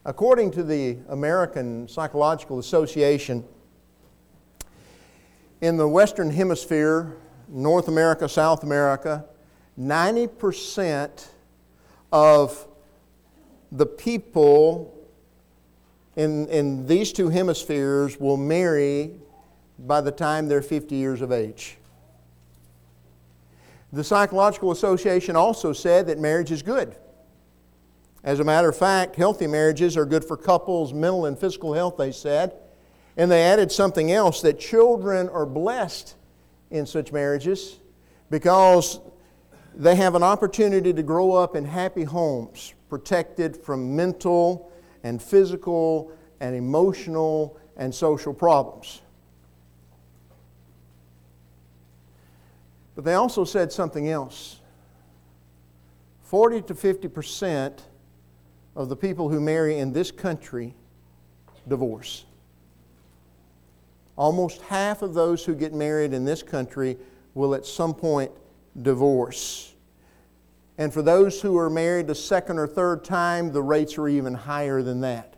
According to the American Psychological Association, in the Western Hemisphere, North America, South America, 90% of the people in these two hemispheres will marry by the time they're 50 years of age. The Psychological Association also said that marriage is good. As a matter of fact, healthy marriages are good for couples' mental and physical health, they said. And they added something else, that children are blessed in such marriages because they have an opportunity to grow up in happy homes, protected from mental and physical and emotional and social problems. But they also said something else. 40 to 50% of the people who marry in this country divorce. Almost half of those who get married in this country will at some point divorce. And for those who are married a second or third time, the rates are even higher than that.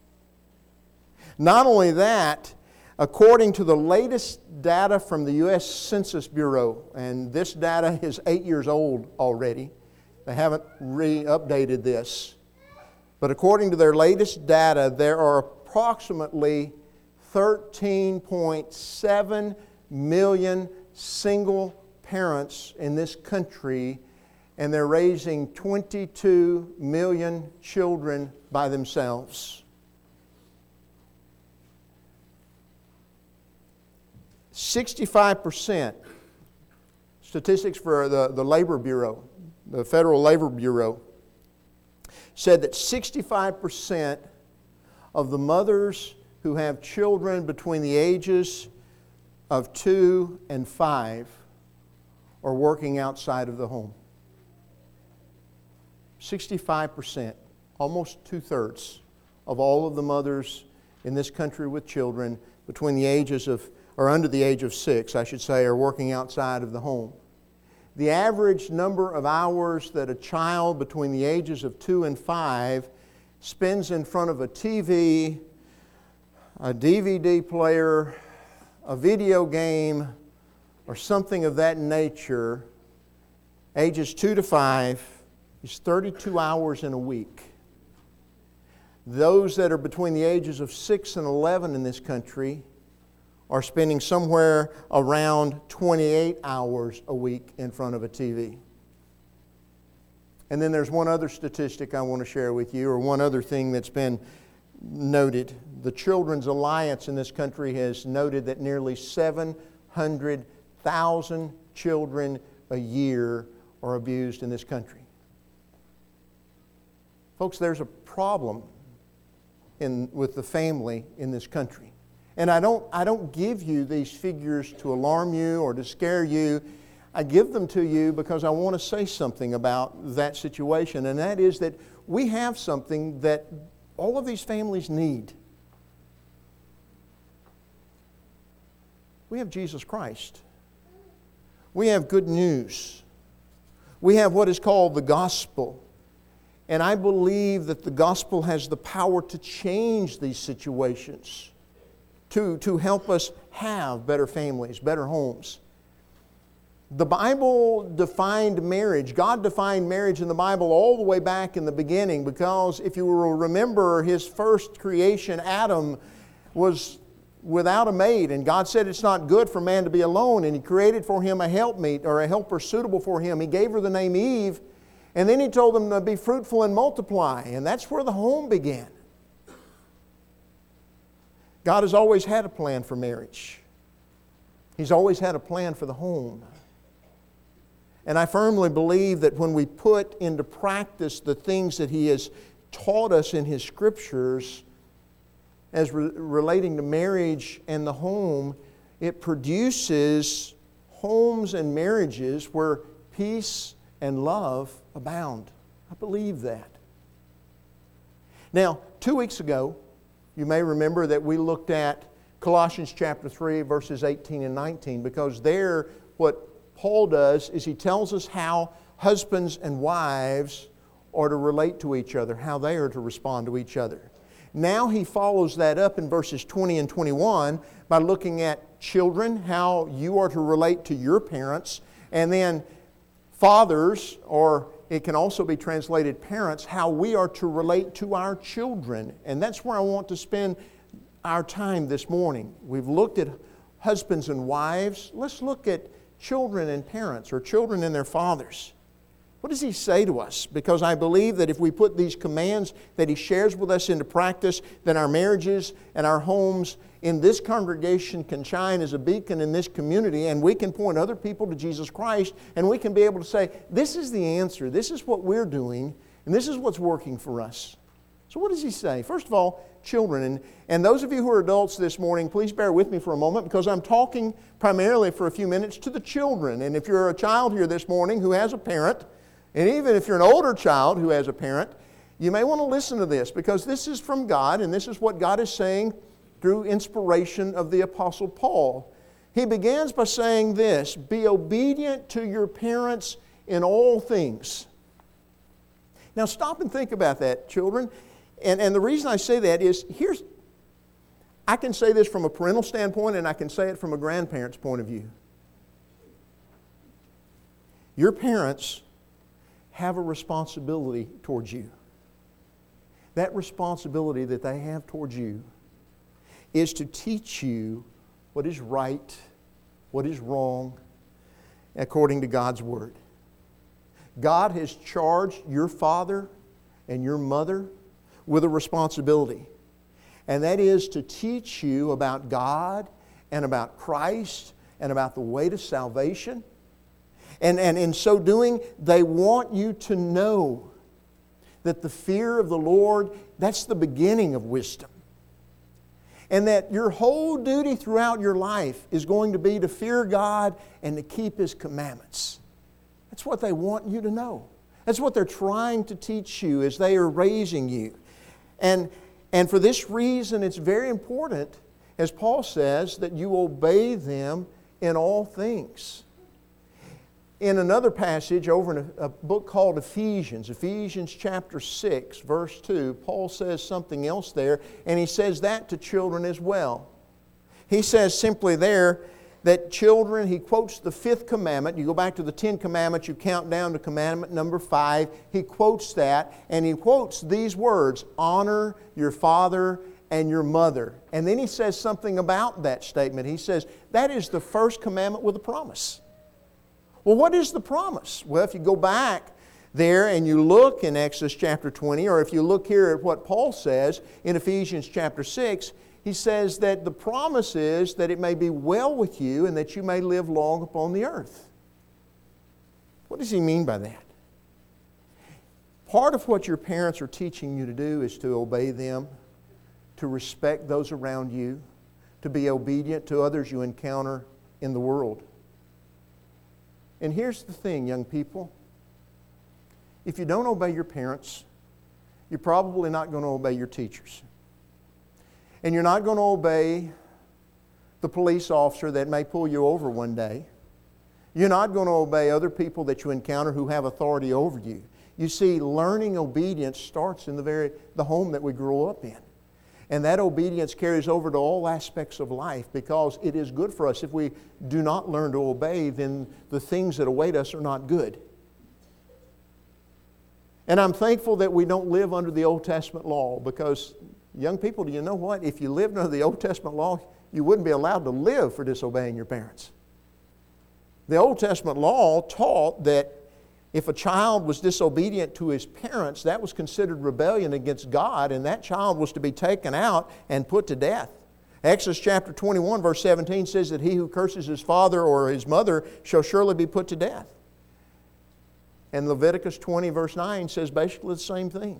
Not only that, according to the latest data from the U.S. Census Bureau, and this data is 8 years old already, they haven't re-updated this, but according to their latest data, there are approximately 13.7 million single parents in this country, and they're raising 22 million children by themselves. 65%, statistics for the Labor Bureau, the Federal Labor Bureau, said that 65% of the mothers who have children between the ages of 2 and 5 are working outside of the home. 65%, almost 2/3 of all of the mothers in this country with children between the ages of, or under the age of 6, I should say, are working outside of the home. The average number of hours that a child between the ages of 2 and 5 spends in front of a TV, a DVD player, a video game, or something of that nature, ages 2 to 5, is 32 hours in a week. Those that are between the ages of 6 and 11 in this country are spending somewhere around 28 hours a week in front of a TV. And then there's one other statistic I want to share with you, or one other thing that's been noted. The Children's Alliance in this country has noted that nearly 700,000 children a year are abused in this country. Folks, there's a problem with the family in this country. And I don't give you these figures to alarm you or to scare you. I give them to you because I want to say something about that situation, and that is that we have something that all of these families need. We have Jesus Christ. We have good news. We have what is called the gospel. And I believe that the gospel has the power to change these situations, to help us have better families, better homes. The Bible defined marriage. God defined marriage in the Bible all the way back in the beginning, because if you will remember, His first creation, Adam, was without a mate, and God said it's not good for man to be alone, and He created for him a helpmeet, or a helper suitable for him. He gave her the name Eve, and then He told them to be fruitful and multiply, and that's where the home began. God has always had a plan for marriage. He's always had a plan for the home. And I firmly believe that when we put into practice the things that He has taught us in His Scriptures as relating to marriage and the home, it produces homes and marriages where peace and love abound. I believe that. Now, 2 weeks ago, you may remember that we looked at Colossians chapter 3, verses 18 and 19, because there what Paul does is he tells us how husbands and wives are to relate to each other, how they are to respond to each other. Now he follows that up in verses 20 and 21 by looking at children, how you are to relate to your parents, and then fathers, or it can also be translated parents, how we are to relate to our children. And that's where I want to spend our time this morning. We've looked at husbands and wives. Let's look at children and parents, or children and their fathers. What does he say to us? Because I believe that if we put these commands that he shares with us into practice, then our marriages and our homes in this congregation can shine as a beacon in this community, and we can point other people to Jesus Christ, and we can be able to say, this is the answer, this is what we're doing, and this is what's working for us. So what does he say? First of all, children. And those of you who are adults this morning, please bear with me for a moment, because I'm talking primarily for a few minutes to the children. And if you're a child here this morning who has a parent, and even if you're an older child who has a parent, you may want to listen to this, because this is from God, and this is what God is saying through inspiration of the Apostle Paul. He begins by saying this: be obedient to your parents in all things. Now stop and think about that, children. And the reason I say that is, I can say this from a parental standpoint, and I can say it from a grandparent's point of view. Your parents have a responsibility towards you. That responsibility that they have towards you is to teach you what is right, what is wrong, according to God's Word. God has charged your father and your mother with a responsibility, and that is to teach you about God and about Christ and about the way to salvation. And in so doing, they want you to know that the fear of the Lord, that's the beginning of wisdom. And that your whole duty throughout your life is going to be to fear God and to keep His commandments. That's what they want you to know. That's what they're trying to teach you as they are raising you. And for this reason, it's very important, as Paul says, that you obey them in all things. In another passage over in a book called Ephesians chapter 6, verse 2, Paul says something else there, and he says that to children as well. He says simply there that children, he quotes the 5th commandment. You go back to the 10 commandments, you count down to commandment number 5. He quotes that, and he quotes these words: honor your father and your mother. And then he says something about that statement. He says, that is the first commandment with a promise. Well, what is the promise? Well, if you go back there and you look in Exodus chapter 20, or if you look here at what Paul says in Ephesians chapter 6, he says that the promise is that it may be well with you and that you may live long upon the earth. What does he mean by that? Part of what your parents are teaching you to do is to obey them, to respect those around you, to be obedient to others you encounter in the world. And here's the thing, young people. If you don't obey your parents, you're probably not going to obey your teachers. And you're not going to obey the police officer that may pull you over one day. You're not going to obey other people that you encounter who have authority over you. You see, learning obedience starts in the home that we grow up in. And that obedience carries over to all aspects of life, because it is good for us. If we do not learn to obey, then the things that await us are not good. And I'm thankful that we don't live under the Old Testament law, because, young people, do you know what? If you lived under the Old Testament law, you wouldn't be allowed to live for disobeying your parents. The Old Testament law taught that if a child was disobedient to his parents, that was considered rebellion against God, and that child was to be taken out and put to death. Exodus chapter 21, verse 17 says that he who curses his father or his mother shall surely be put to death. And Leviticus 20, verse 9 says basically the same thing.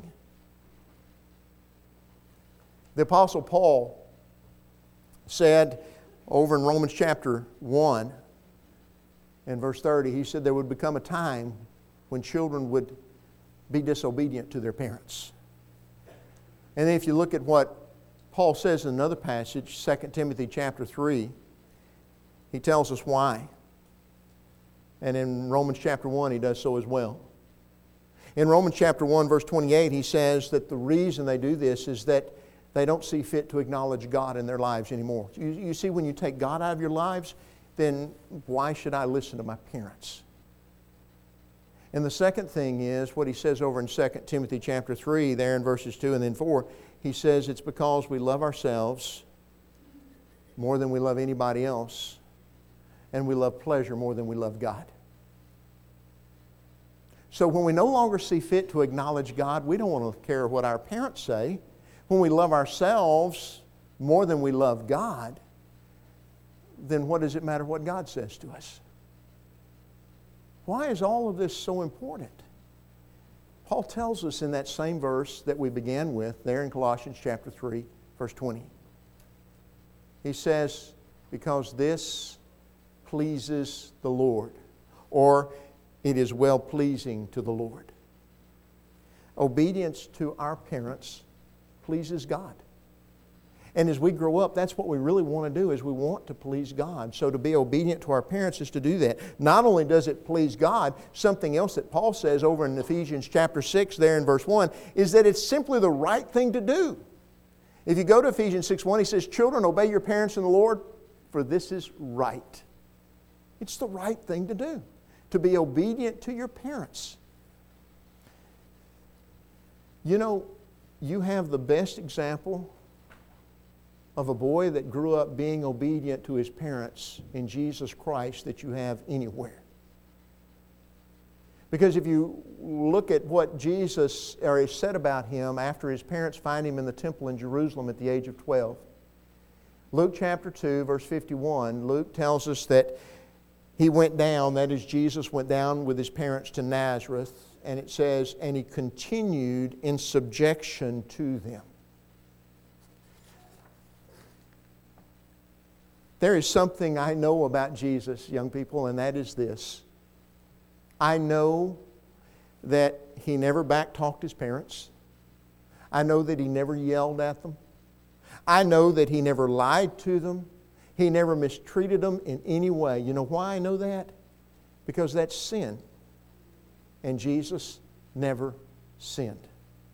The Apostle Paul said over in Romans chapter 1 and verse 30, he said there would become a time when children would be disobedient to their parents. And then if you look at what Paul says in another passage, 2 Timothy chapter 3, he tells us why. And in Romans chapter 1, he does so as well. In Romans chapter 1, verse 28, he says that the reason they do this is that they don't see fit to acknowledge God in their lives anymore. You see, when you take God out of your lives, then why should I listen to my parents? And the second thing is what he says over in 2 Timothy chapter 3, there in verses 2 and then 4. He says it's because we love ourselves more than we love anybody else, and we love pleasure more than we love God. So when we no longer see fit to acknowledge God, we don't want to care what our parents say. When we love ourselves more than we love God, then what does it matter what God says to us? Why is all of this so important? Paul tells us in that same verse that we began with, there in Colossians chapter 3, verse 20. He says, because this pleases the Lord, or it is well-pleasing to the Lord. Obedience to our parents pleases God. And as we grow up, that's what we really want to do, is we want to please God. So to be obedient to our parents is to do that. Not only does it please God, something else that Paul says over in Ephesians chapter 6 there in verse 1 is that it's simply the right thing to do. If you go to Ephesians 6:1, he says, children, obey your parents in the Lord, for this is right. It's the right thing to do, to be obedient to your parents. You know, you have the best example of a boy that grew up being obedient to his parents in Jesus Christ that you have anywhere. Because if you look at what Jesus said about him after his parents find him in the temple in Jerusalem at the age of 12. Luke chapter 2, verse 51, Luke tells us that he went down, that is, Jesus went down with his parents to Nazareth, and it says, and he continued in subjection to them. There is something I know about Jesus, young people, and that is this. I know that he never backtalked his parents. I know that he never yelled at them. I know that he never lied to them. He never mistreated them in any way. You know why I know that? Because that's sin. And Jesus never sinned.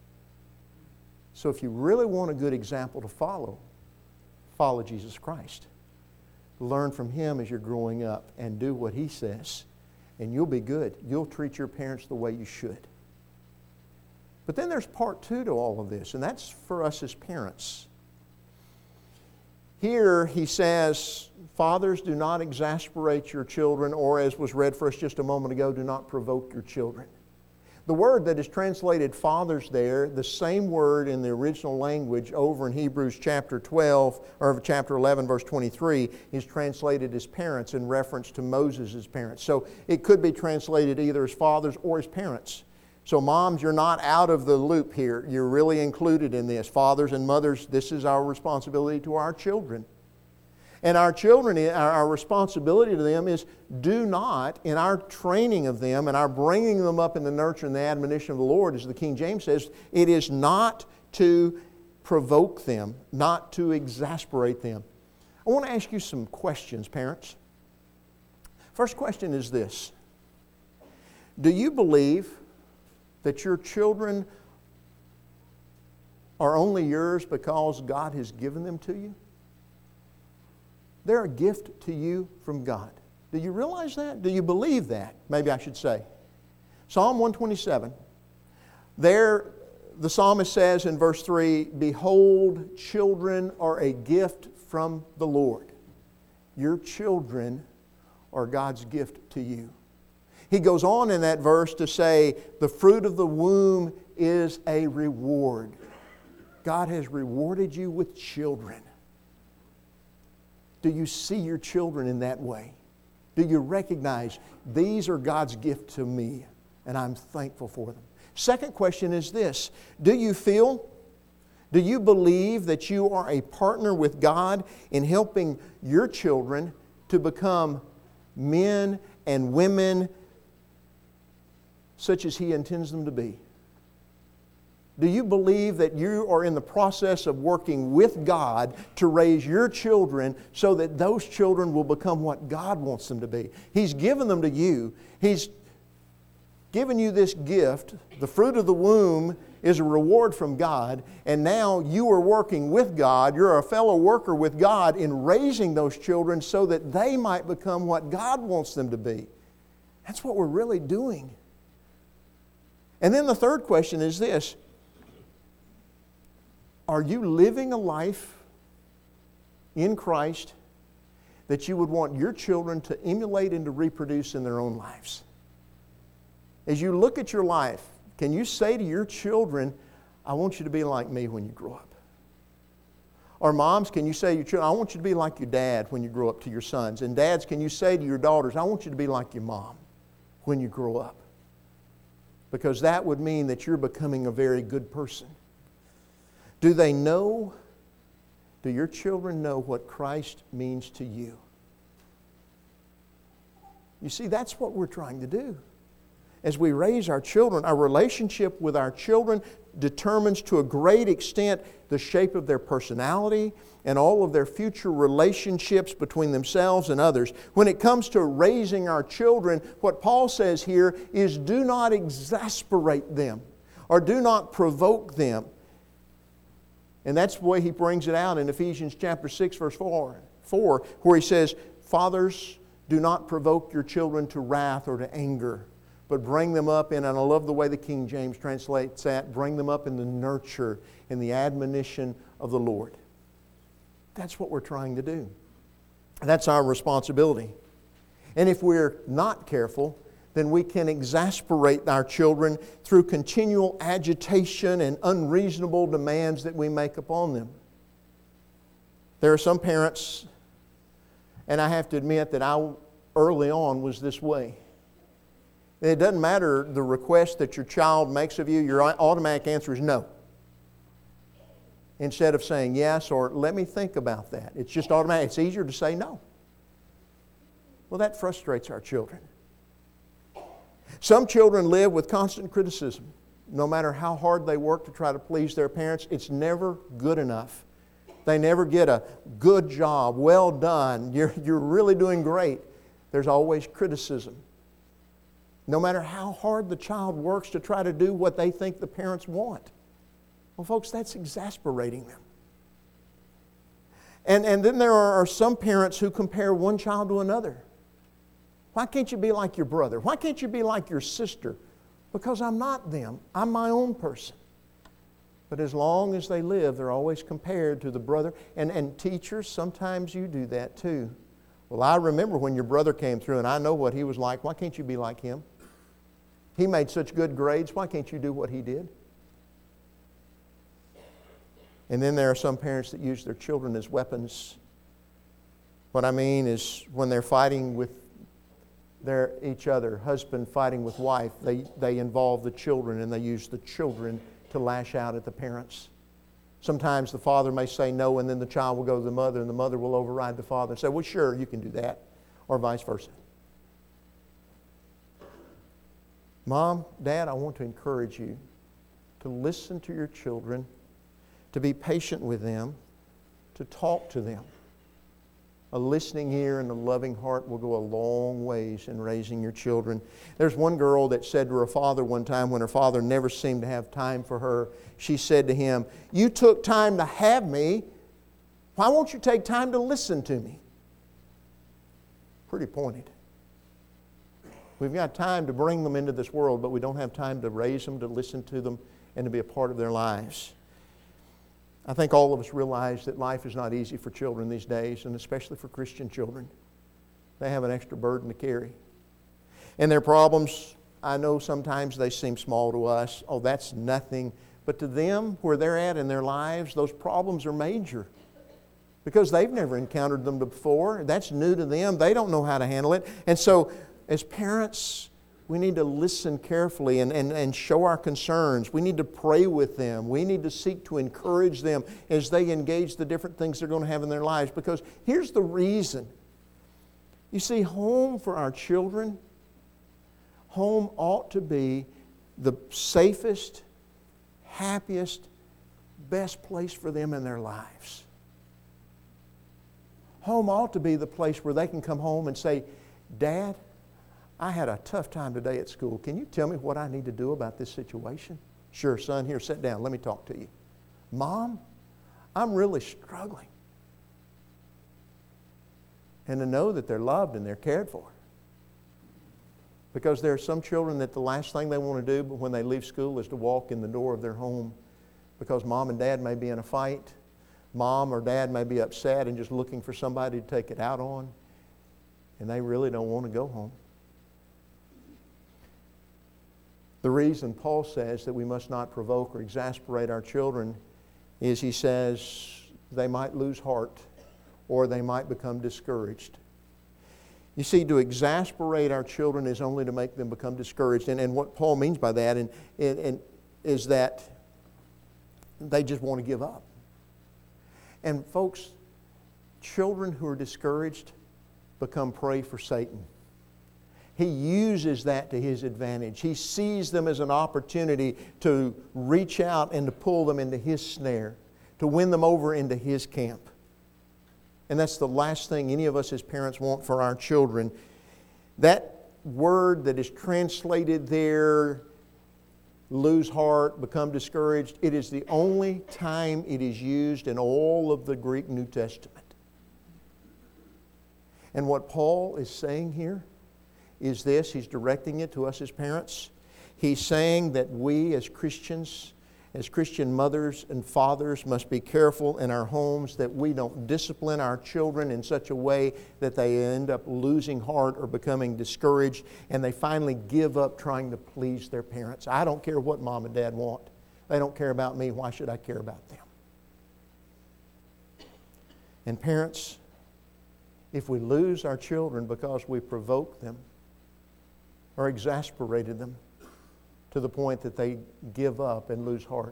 So if you really want a good example to follow, follow Jesus Christ. Learn from Him as you're growing up and do what He says. And you'll be good. You'll treat your parents the way you should. But then there's part two to all of this, and that's for us as parents. Here he says, fathers, do not exasperate your children, or as was read for us just a moment ago, do not provoke your children. The word that is translated fathers there, the same word in the original language over in Hebrews chapter 12, or chapter 11, verse 23, is translated as parents in reference to Moses' parents. So it could be translated either as fathers or as parents. So moms, you're not out of the loop here. You're really included in this. Fathers and mothers, this is our responsibility to our children. And our children, our responsibility to them is do not, in our training of them and our bringing them up in the nurture and the admonition of the Lord, as the King James says, it is not to provoke them, not to exasperate them. I want to ask you some questions, parents. First question is this. Do you believe that your children are only yours because God has given them to you? They're a gift to you from God. Do you realize that? Do you believe that? Maybe I should say. Psalm 127. There, the psalmist says in verse 3, behold, children are a gift from the Lord. Your children are God's gift to you. He goes on in that verse to say, the fruit of the womb is a reward. God has rewarded you with children. Do you see your children in that way? Do you recognize these are God's gift to me and I'm thankful for them? Second question is this. Do you believe that you are a partner with God in helping your children to become men and women such as He intends them to be? Do you believe that you are in the process of working with God to raise your children so that those children will become what God wants them to be? He's given them to you. He's given you this gift. The fruit of the womb is a reward from God, and now you are working with God. You're a fellow worker with God in raising those children so that they might become what God wants them to be. That's what we're really doing. And then the third question is this: are you living a life in Christ that you would want your children to emulate and to reproduce in their own lives? As you look at your life, can you say to your children, I want you to be like me when you grow up? Or moms, can you say to your children, I want you to be like your dad when you grow up, to your sons? And dads, can you say to your daughters, I want you to be like your mom when you grow up? Because that would mean that you're becoming a very good person. Do they know, do your children know what Christ means to you? You see, that's what we're trying to do. As we raise our children, our relationship with our children determines to a great extent the shape of their personality and all of their future relationships between themselves and others. When it comes to raising our children, what Paul says here is do not exasperate them or do not provoke them. And that's the way he brings it out in Ephesians chapter 6, verse 4, where he says, Fathers, do not provoke your children to wrath or to anger, but bring them up in, and I love the way the King James translates that, bring them up in the nurture and the admonition of the Lord. That's what we're trying to do. That's our responsibility. And if we're not careful, then we can exasperate our children through continual agitation and unreasonable demands that we make upon them. There are some parents, and I have to admit that I early on was this way. It doesn't matter the request that your child makes of you, your automatic answer is no. Instead of saying yes or let me think about that. It's just automatic. It's easier to say no. Well, that frustrates our children. Some children live with constant criticism. No matter how hard they work to try to please their parents, it's never good enough. They never get a good job, well done, you're really doing great. There's always criticism. No matter how hard the child works to try to do what they think the parents want. Well, folks, that's exasperating them. And then there are some parents who compare one child to another. Why can't you be like your brother? Why can't you be like your sister? Because I'm not them. I'm my own person. But as long as they live, they're always compared to the brother. And teachers, sometimes you do that too. Well, I remember when your brother came through and I know what he was like. Why can't you be like him? He made such good grades. Why can't you do what he did? And then there are some parents that use their children as weapons. What I mean is when they're fighting with each other, husband fighting with wife, they involve the children and they use the children to lash out at the parents. Sometimes the father may say no and then the child will go to the mother and the mother will override the father and say, well, sure, you can do that, or vice versa. Mom, Dad, I want to encourage you to listen to your children, to be patient with them, to talk to them. A listening ear and a loving heart will go a long ways in raising your children. There's one girl that said to her father one time when her father never seemed to have time for her, she said to him, you took time to have me. Why won't you take time to listen to me? Pretty pointed. We've got time to bring them into this world, but we don't have time to raise them, to listen to them, and to be a part of their lives. I think all of us realize that life is not easy for children these days, and especially for Christian children. They have an extra burden to carry. And their problems, I know sometimes they seem small to us. Oh, that's nothing. But to them, where they're at in their lives, those problems are major. Because they've never encountered them before. That's new to them. They don't know how to handle it. And so, as parents, we need to listen carefully and show our concerns. We need to pray with them. We need to seek to encourage them as they engage the different things they're going to have in their lives. Because here's the reason. You see, home for our children, home ought to be the safest, happiest, best place for them in their lives. Home ought to be the place where they can come home and say, Dad, I had a tough time today at school. Can you tell me what I need to do about this situation? Sure, son, here, sit down. Let me talk to you. Mom, I'm really struggling. And to know that they're loved and they're cared for. Because there are some children that the last thing they want to do when they leave school is to walk in the door of their home because mom and dad may be in a fight. Mom or dad may be upset and just looking for somebody to take it out on. And they really don't want to go home. The reason Paul says that we must not provoke or exasperate our children is he says they might lose heart or they might become discouraged. You see, to exasperate our children is only to make them become discouraged. And what Paul means by that is that they just want to give up. And folks, children who are discouraged become prey for Satan. He uses that to his advantage. He sees them as an opportunity to reach out and to pull them into his snare, to win them over into his camp. And that's the last thing any of us as parents want for our children. That word that is translated there, lose heart, become discouraged, it is the only time it is used in all of the Greek New Testament. And what Paul is saying here is this. He's directing it to us as parents. He's saying that we as Christians, as Christian mothers and fathers, must be careful in our homes that we don't discipline our children in such a way that they end up losing heart or becoming discouraged and they finally give up trying to please their parents. I don't care what mom and dad want. They don't care about me. Why should I care about them? And parents, if we lose our children because we provoke them or exasperated them to the point that they give up and lose heart,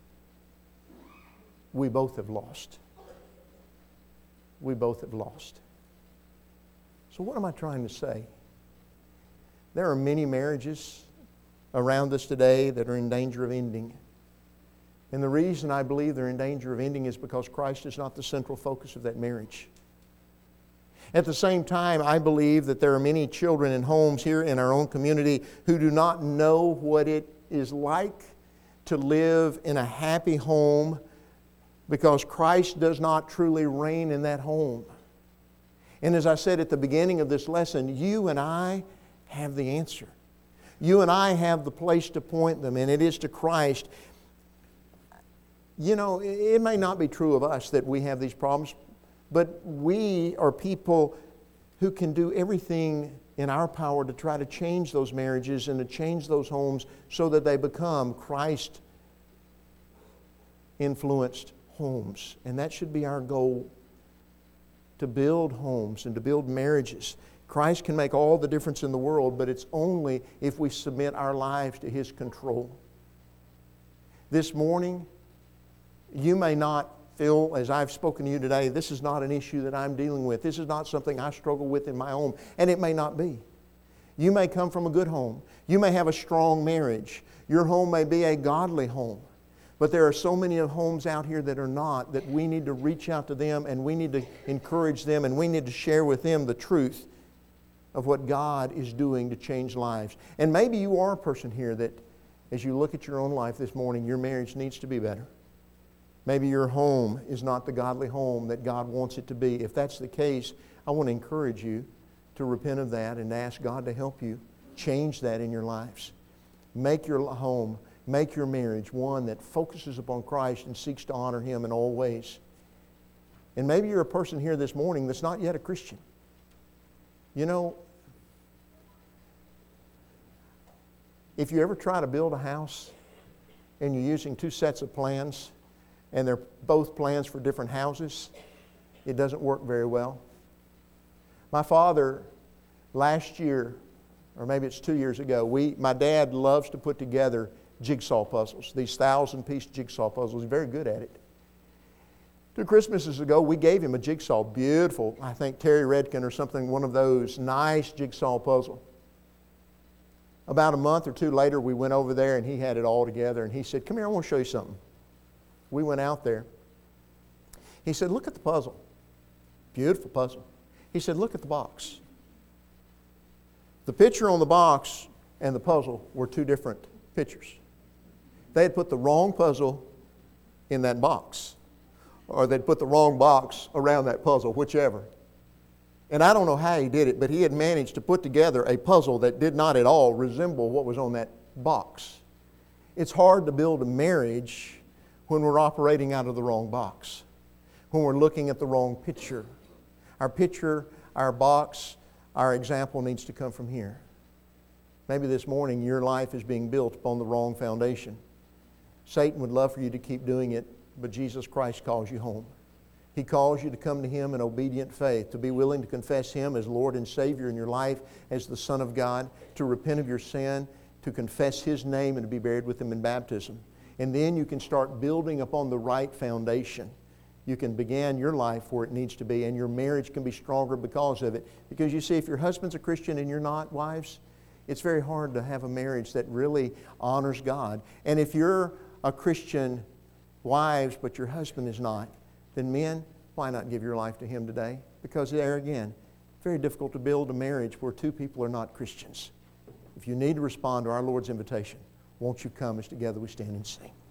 we both have lost. We both have lost. So what am I trying to say? There are many marriages around us today that are in danger of ending. And the reason I believe they're in danger of ending is because Christ is not the central focus of that marriage. At the same time, I believe that there are many children in homes here in our own community who do not know what it is like to live in a happy home because Christ does not truly reign in that home. And as I said at the beginning of this lesson, you and I have the answer. You and I have the place to point them, and it is to Christ. You know, it may not be true of us that we have these problems, but we are people who can do everything in our power to try to change those marriages and to change those homes so that they become Christ-influenced homes. And that should be our goal, to build homes and to build marriages. Christ can make all the difference in the world, but it's only if we submit our lives to His control. This morning, you may not feel, as I've spoken to you today, this is not an issue that I'm dealing with. This is not something I struggle with in my home, and it may not be. You may come from a good home. You may have a strong marriage. Your home may be a godly home. But there are so many of homes out here that are not, that we need to reach out to them and we need to encourage them and we need to share with them the truth of what God is doing to change lives. And maybe you are a person here that, as you look at your own life this morning, your marriage needs to be better. Maybe your home is not the godly home that God wants it to be. If that's the case, I want to encourage you to repent of that and ask God to help you change that in your lives. Make your home, make your marriage one that focuses upon Christ and seeks to honor Him in all ways. And maybe you're a person here this morning that's not yet a Christian. You know, if you ever try to build a house and you're using two sets of plans, and they're both plans for different houses, it doesn't work very well. My father, last year, or maybe it's 2 years ago, my dad loves to put together jigsaw puzzles, these 1,000-piece jigsaw puzzles. He's very good at it. 2 Christmases ago, we gave him a jigsaw, beautiful, I think Terry Redkin or something, one of those, nice jigsaw puzzle. About a month or two later, we went over there and he had it all together and he said, "Come here, I want to show you something." We went out there. He said, "Look at the puzzle." Beautiful puzzle. He said, "Look at the box." The picture on the box and the puzzle were two different pictures. They had put the wrong puzzle in that box, or they'd put the wrong box around that puzzle, whichever. And I don't know how he did it, but he had managed to put together a puzzle that did not at all resemble what was on that box. It's hard to build a marriage when we're operating out of the wrong box, when we're looking at the wrong picture. Our picture, our box, our example needs to come from here. Maybe this morning your life is being built upon the wrong foundation. Satan would love for you to keep doing it, but Jesus Christ calls you home. He calls you to come to Him in obedient faith, to be willing to confess Him as Lord and Savior in your life, as the Son of God, to repent of your sin, to confess His name and to be buried with Him in baptism. And then you can start building upon the right foundation. You can begin your life where it needs to be, and your marriage can be stronger because of it. Because you see, if your husband's a Christian and you're not, wives, it's very hard to have a marriage that really honors God. And if you're a Christian, wives, but your husband is not, then men, why not give your life to Him today? Because there again, very difficult to build a marriage where two people are not Christians. If you need to respond to our Lord's invitation, won't you come as together we stand and sing?